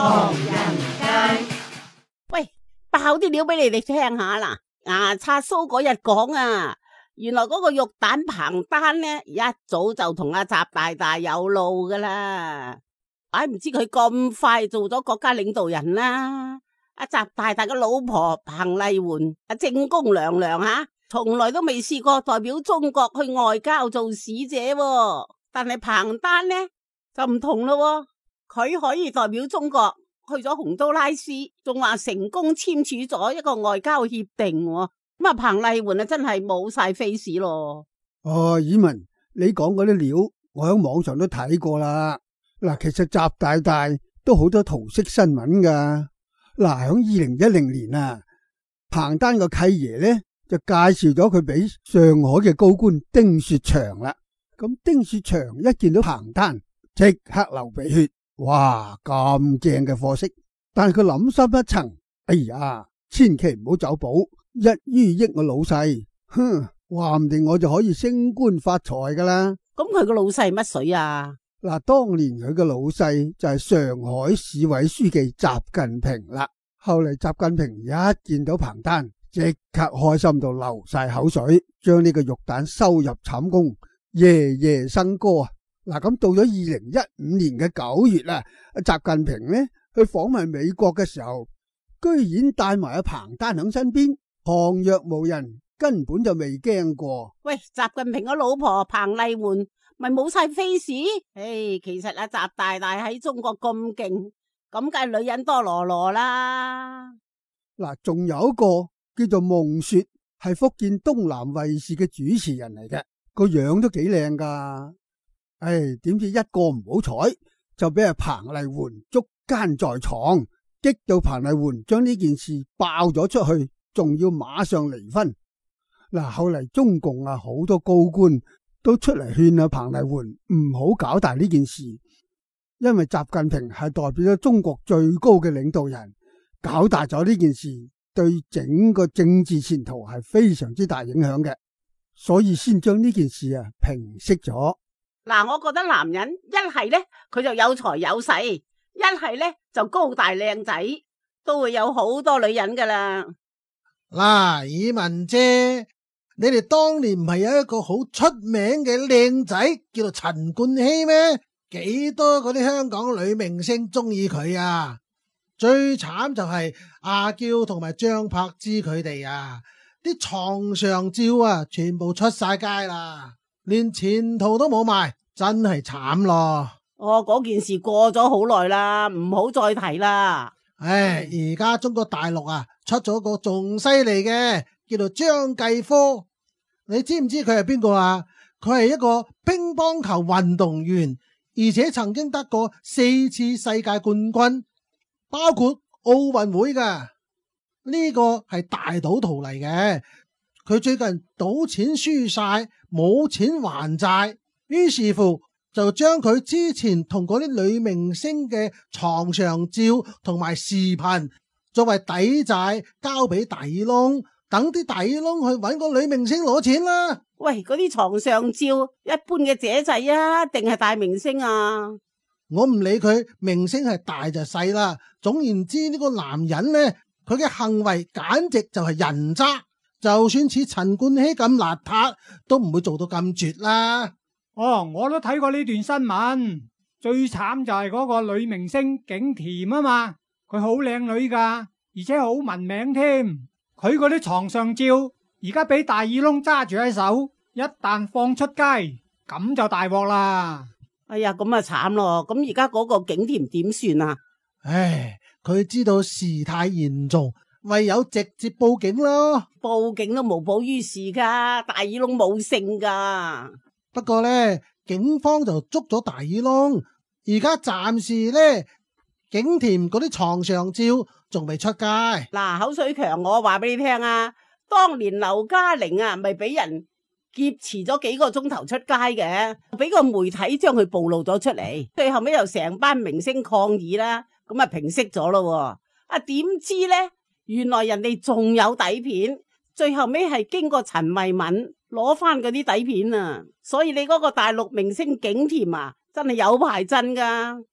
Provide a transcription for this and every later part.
唐人街。 喂，爆啲料俾你哋聽下啦。牙刷蘇嗰日講啊，原來嗰個肉蛋彭丹呢，一早就同阿習大大有路噶啦。怪唔知佢咁快做咗國家領導人啦。阿習大大嘅老婆彭麗媛，阿正宮娘娘吓，從來都未試過代表中國去外交做使者喎。但係彭丹呢就唔同咯，佢可以代表中國去咗洪都拉斯，仲話成功簽署咗一個外交協定。咁啊，彭麗媛啊真係冇晒 face 咯。 哦，以文，你講嗰啲料，我喺網上都睇過啦。嗱，其實習大大都好多桃色新聞噶。嗱，喺2010年啊，彭丹個契爺呢就介紹咗佢俾上海嘅高官丁薛祥啦。咁丁薛祥一見到彭丹，即刻流鼻血。哇，咁正嘅貨色！但係佢諗深一層，哎呀，千祈唔好走寶，一於益我老細，哼，話唔定我就可以升官發財噶啦。 咁佢個老細乜水啊？ 嗱，當年佢嘅老細就係上海市委書記習近平啦。後嚟習近平一見到彭丹，即刻開心到流晒口水，將呢個肉蛋收入寢宮，夜夜笙歌啊！嗱，咁到咗2015年嘅9月啦，習近平呢去訪問美國嘅時候，居然帶埋阿彭丹喺身邊，旁若無人，根本就未驚過。 喂，習近平個老婆彭麗媛咪冇晒 face？ 其實阿習大大喺中國咁勁，咁梗係女人多羅羅啦。 嗱，仲有一個叫做夢雪，係福建東南衛視嘅主持人嚟嘅，個樣都幾靚噶。點知一個唔好彩就俾阿彭麗媛捉奸在床，激到彭麗媛將呢件事爆咗出去，仲要馬上離婚。嗱，後嚟中共啊好多高官都出嚟勸阿彭麗媛唔好搞大呢件事，因為習近平係代表咗中國最高嘅領導人，搞大咗呢件事對整個政治前途係非常之大影響嘅，所以先將呢件事啊平息咗。 嗱，我覺得男人一係呢，佢就有財有勢，一係呢，就高大靚仔，都會有好多女人噶啦。 嗱，以文姐，你哋當年唔係有一個好出名嘅靚仔叫做陳冠希咩？幾多嗰啲香港女明星中意佢啊？最慘就係阿嬌同埋張柏芝佢哋啊，啲床上照啊全部出晒街啦，連前途都冇埋，真係慘咯。 嗰件事過咗好耐啦，唔好再提啦。 而家中國大陸啊出咗個仲犀利嘅，叫做張繼科。你知唔知佢係邊個啊？佢係一個乒乓球運動員，而且曾經得過4次世界冠軍，包括奧運會噶。呢個係大賭徒嚟嘅。佢最近賭錢輸晒，冇錢還債，於是乎就將佢之前同嗰啲女明星嘅床上照同埋視頻作為抵債交俾大耳窿，等啲大耳窿去搵個女明星攞錢啦。 喂，嗰啲床上照一般嘅姐仔啊，定係大明星啊？ 我唔理佢明星係大就細啦，總言之呢個男人呢，佢嘅行為簡直就係人渣。就算似陳冠希咁邋遢，都唔會做到咁絕啦。 我都睇過呢段新聞，最慘就係嗰個女明星景甜啊嘛，佢好靚女噶，而且好聞名添。佢嗰啲床上照而家俾大耳窿揸住喺手，一旦放出街，咁就大鑊啦。 哎呀，咁啊慘咯！咁而家嗰個景甜點算啊？ 佢知道事態嚴重，唯有直接報警咯。 報警都無補於事噶，大耳窿冇性噶。 不過呢，警方就捉咗大耳窿，而家暫時呢，景甜嗰啲床上照仲未出街。 嗱，口水強，我話俾你聽啊，當年劉嘉玲啊，咪俾人劫持咗幾個鐘頭出街嘅，俾個媒體將佢暴露咗出嚟，最後尾又成班明星抗議啦，咁啊平息咗咯。點知呢？原來人哋仲有底片，最後尾係經過陳慧敏攞翻嗰啲底片啊，所以你嗰個大陸明星景甜啊，真係有排真噶。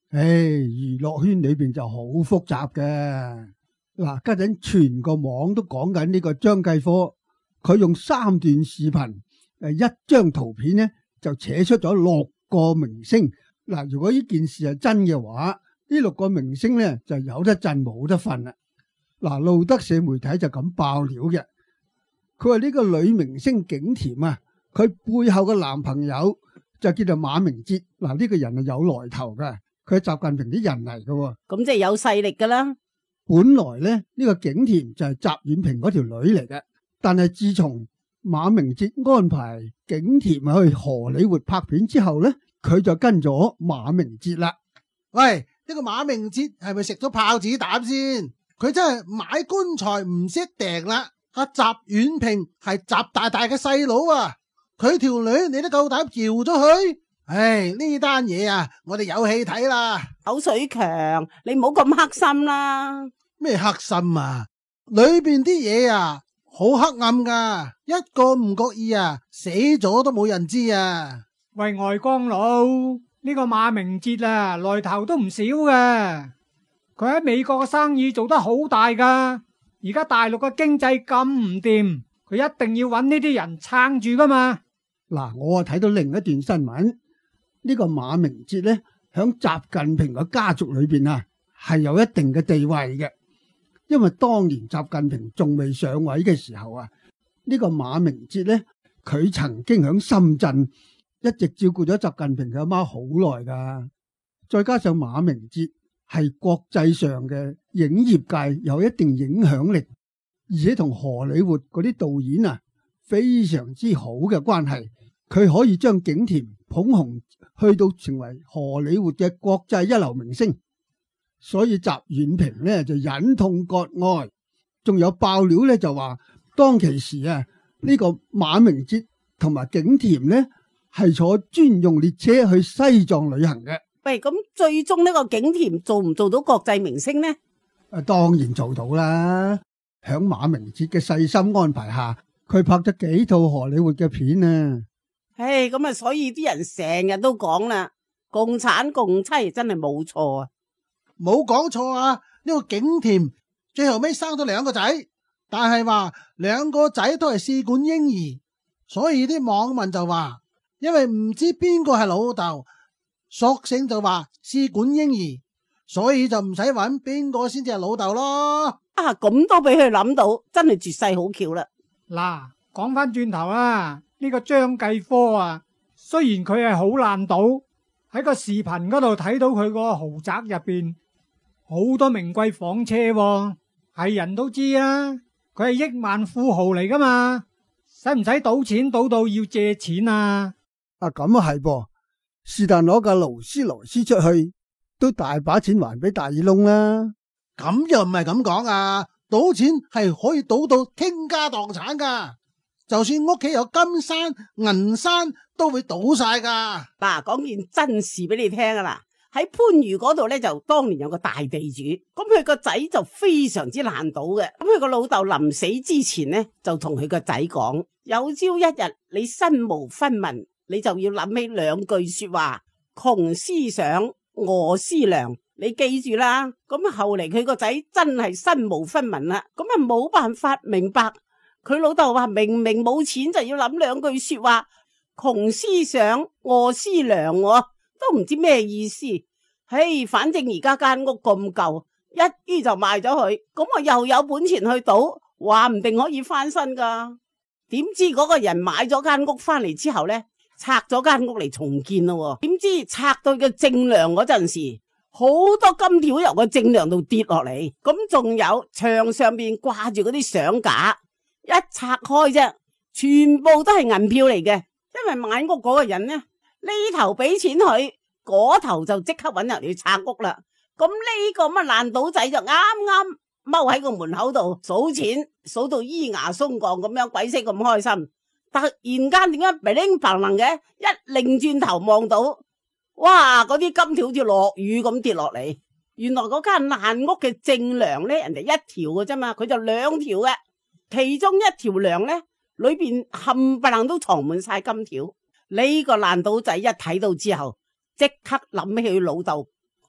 娛樂圈裏邊就好複雜嘅。嗱，家陣全個網都講緊呢個張繼科，佢用3段視頻1張圖片呢就扯出咗6個明星。嗱，如果呢件事係真嘅話，呢6個明星呢就有得震冇得瞓啦。嗱，路德社媒體就咁爆料嘅，佢話呢個女明星景甜啊，佢背後嘅男朋友就叫做馬明哲。嗱，呢個人係有來頭嘅，佢係習近平啲人嚟嘅。 咁即係有勢力噶啦。 本來咧呢個景甜就係習遠平嗰條女嚟嘅，但係自從馬明哲安排景甜去荷里活拍片之後咧，佢就跟咗馬明哲啦。 喂，呢個馬明哲係咪食咗炮子膽先？佢真係買棺材唔識訂啦。阿習遠平係習大大嘅細佬啊，佢條女你都夠膽撬咗佢？唉，呢單嘢啊，我哋有戲睇啦。 口水強，你唔好咁黑心啦。 咩黑心啊？裏邊啲嘢啊，好黑暗噶，一個唔覺意啊，死咗都冇人知啊。 喂，外江佬，呢個馬明哲啊，來頭都唔少嘅。佢喺美國嘅生意做得好大噶，而家大陸嘅經濟咁唔掂，佢一定要揾呢啲人撐住噶嘛。 嗱，我啊睇到另一段新聞，呢個馬明哲咧，響習近平嘅家族裏邊啊，係有一定嘅地位嘅。因為當年習近平仲未上位嘅時候啊，呢個馬明哲咧，佢曾經響深圳一直照顧咗習近平嘅阿媽好耐噶。再加上馬明哲係國際上嘅影業界有一定影響力，而且同荷里活嗰啲導演啊非常之好嘅關係，佢可以將景甜捧紅去到成為荷里活嘅國際一流明星。所以習遠平咧就忍痛割愛，仲有爆料咧就話當其時啊，呢個馬明哲同埋景甜咧係坐專用列車去西藏旅行嘅。 喂，咁最終呢個景甜做唔做到國際明星呢？ 當然做到啦，響馬明哲嘅細心安排下，佢拍咗幾套荷里活嘅片啊。 唉，咁啊，所以啲人成日都講啦，共產共妻真係冇錯啊。 冇講錯啊！呢個景甜最後尾生咗2個仔，但係話2個仔都係試管嬰兒，所以啲網民就話，因為唔知邊個係老豆，索性就話試管嬰兒，所以就唔使揾邊個先至係老豆咯。 啊，咁都俾佢諗到，真係絕世好橋啦！ 嗱，講翻轉頭啊，呢個張繼科啊，雖然佢係好爛賭，喺個視頻嗰度睇到佢個豪宅入邊好多名貴房車喎，係人都知啊，佢係億萬富豪嚟噶嘛，使唔使賭錢賭到要借錢啊？ 啊，咁啊係噃，是但攞架勞斯萊斯出去，都大把錢還俾大耳窿啦。 咁又唔係咁講啊，賭錢係可以賭到傾家蕩產噶，就算屋企有金山銀山都會賭晒噶。 嗱，講件真事俾你聽啊啦。喺番禺嗰度咧，就當年有個大地主，咁佢個仔就非常之爛賭嘅。咁佢個老豆臨死之前呢，就同佢個仔講：有朝一日你身無分文，你就要諗起2句說話：窮思想，餓思量。你記住啦。咁後嚟佢個仔真係身無分文啦，咁啊冇辦法明白佢老豆話明明冇錢就要諗2句說話：窮思想，餓思量，都唔知咩意思。嘿，反正而家間屋咁舊，一於就賣咗佢，咁我又有本錢去賭，話唔定可以翻身噶。點知嗰個人買咗間屋翻嚟之後呢，拆咗間屋嚟重建咯。點知拆到嘅正梁嗰陣時，好多金條由個正梁度跌落嚟，咁仲有牆上面掛住嗰啲相架，一拆開啫，全部都係銀票嚟嘅。因為買屋嗰個人呢，呢頭俾錢佢，嗰頭就即刻搵人去拆屋啦。咁呢個乜爛賭仔就啱啱踎喺個門口度數錢，數到咿牙鬆槓咁樣，鬼死咁開心。突然間點解乒鈴嘭啷嘅，一擰轉頭望到，哇！嗰啲金條好似落雨咁跌落嚟。原來嗰間爛屋嘅正梁呢，人哋1條嘅啫嘛，佢就2條嘅，其中1條梁呢，裏邊冚唪唥都藏滿晒金條。呢個爛賭仔一睇到之後，即刻諗起佢老豆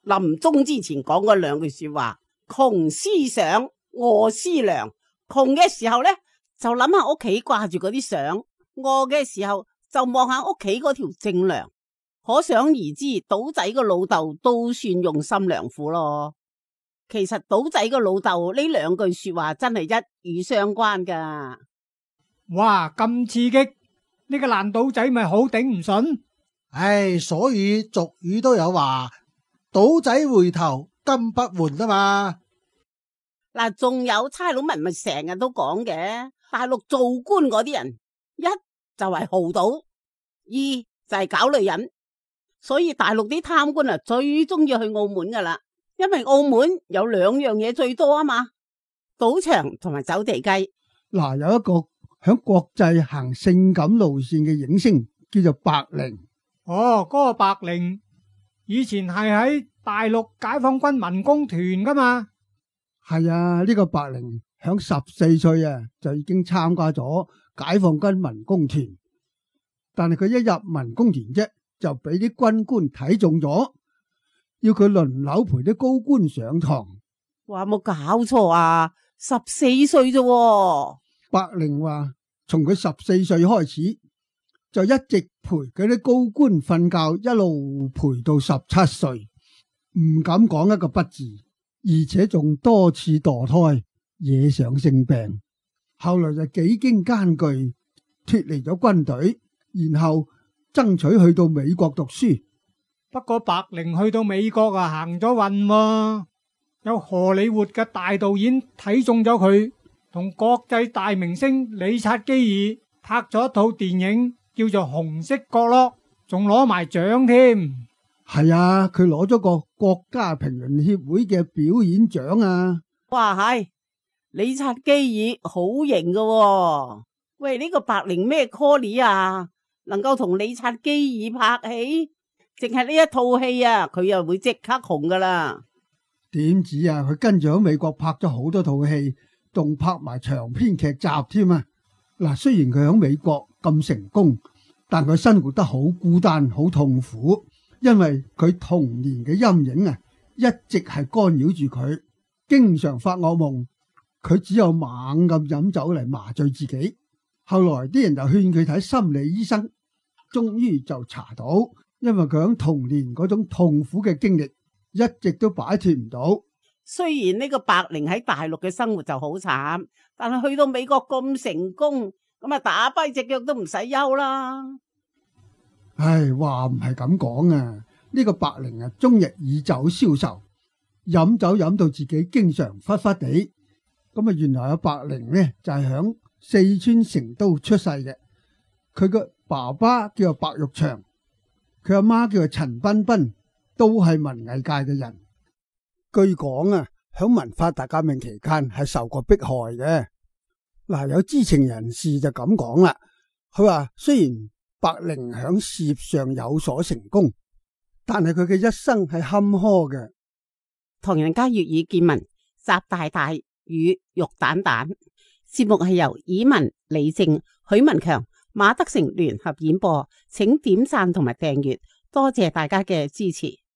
臨終之前講嗰兩句說話：窮思想，餓思量。窮嘅時候呢，就諗下屋企掛住嗰啲相；餓嘅時候就望下屋企嗰條正糧。可想而知，賭仔個老豆都算用心良苦咯。其實賭仔個老豆呢兩句說話真係一語相關噶。 哇，咁刺激！呢個爛賭仔咪好頂唔順。 唉，所以俗語都有話，賭仔回頭金不換啊嘛。 嗱，仲有差佬文咪成日都講嘅，大陸做官嗰啲人，一就係豪賭，二就係搞女人。所以大陸啲貪官啊，最中意去澳門噶啦，因為澳門有兩樣嘢最多啊嘛，賭場同埋走地雞。 嗱，有一個響國際行性感路線嘅影星叫做白靈。 哦，嗰個白靈以前係喺大陸解放軍民工團噶嘛。 係啊，呢個白靈響14歲啊就已經參加咗解放軍民工團，但係佢一入民工團啫，就俾啲軍官睇中咗，要佢輪流陪啲高官上堂。 話冇搞錯啊，14歲啫。 白靈話從佢14歲開始就一直陪嗰啲高官瞓覺，一路陪到17歲，唔敢講一個不字，而且仲多次墮胎，惹上性病。後來就幾經艱巨脫離咗軍隊，然後爭取去到美國讀書。 不過白靈去到美國啊，行咗運喎，有荷里活嘅大導演睇中咗佢，同國際大明星李察基爾拍咗一套電影，叫做《紅色角落》，仲攞埋獎添。 係啊，佢攞咗個國家評論協會嘅表演獎啊！ 哇，係李察基爾好型噶喎。喂，呢個白靈咩 call 啊？能夠同李察基爾拍戲，淨係呢一套戲啊，佢又會即刻紅噶啦。 點止啊？佢跟住喺美國拍咗好多套戲，仲拍埋長篇劇集添啊！嗱，雖然佢喺美國咁成功，但佢生活得好孤單、好痛苦，因為佢童年嘅陰影啊，一直係干擾住佢，經常發惡夢。佢只有猛咁飲酒嚟麻醉自己。後來啲人就勸佢睇心理醫生，終於就查到，因為佢喺童年嗰種痛苦嘅經歷一直都擺脫唔到。 雖然呢個白靈喺大陸嘅生活就好慘，但係去到美國咁成功，咁啊打跛隻腳都唔使休啦。 唉，話唔係咁講啊！呢個白靈啊，終日以酒消愁，飲酒飲到自己經常忽忽地。咁啊，原來阿白靈呢就係響四川成都出世嘅。佢個爸爸叫做白玉祥，佢阿媽叫做陳彬彬，都係文藝界嘅人。據講啊，響文化大革命期間係受過迫害嘅。嗱，有知情人士就咁講啦，佢話雖然白靈響事業上有所成功，但係佢嘅一生係坎坷嘅。 唐人街粵語見聞習大大與玉蛋蛋節目係由以文、李正、許文強、馬德成聯合演播，請點讚同埋訂閱，多謝大家嘅支持。